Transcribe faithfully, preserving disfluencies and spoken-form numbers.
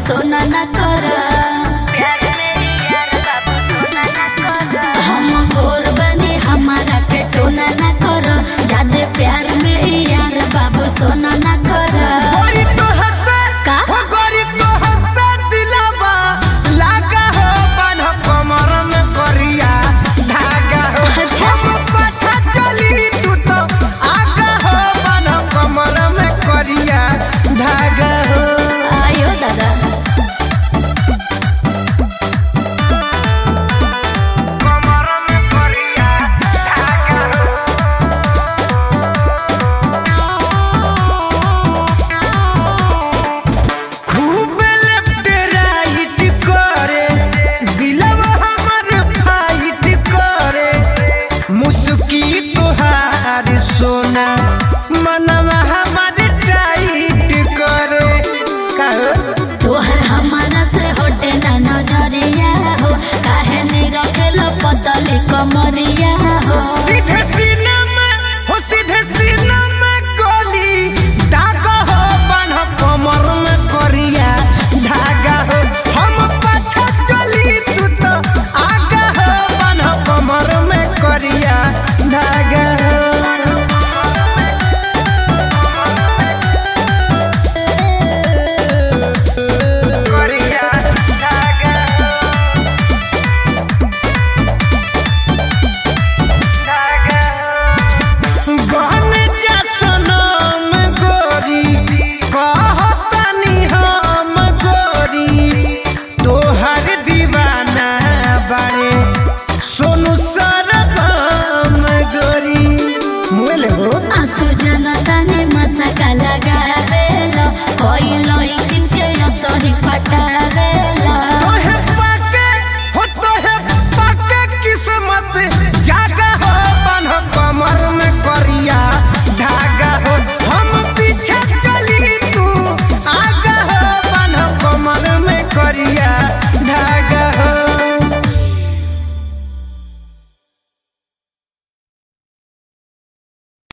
सोना न कर, प्यार में यार बाबू सोना न कर। हम गोर बने हमारा के टोना न कर, जादे प्यार में यार बाबू सोना न कर। गोरी तो हंसे का? हो गोरी तो हंसे दिलावा लागा हो बन कमर में करिया धागा हो। अच्छा। हम पाछा चली तू तो आगा हो बन कमर में करिया धागा हो। आयो दादा कमर में करिया धागा हो। खूब लेफ्ट राइट करे दिलवा हमर फाइट करे, मुस्की तोहार सोना मनवा हमर टाइट करे। कहो तोहर हमारा से होटे ना नजरिया हो, काहे नहीं रखेलो पतली कमरिया हो। सीधे सीना में हो सीधे सीना में गोली दागा हो बन कमर में करिया धागा हो। हम पाछा चली तू तो आगा हो बन कमर में करिया धागा हो। करिया धागा हो, धागा हो। गहन जा सनम गोरी कहतनी हम गोरी, तोहर दीवाना बाड़े सोनू सरगम गोरी। मुएले हो आंसू जनता ने मसका लगावेलो, कोई लोई किनके असही पटावे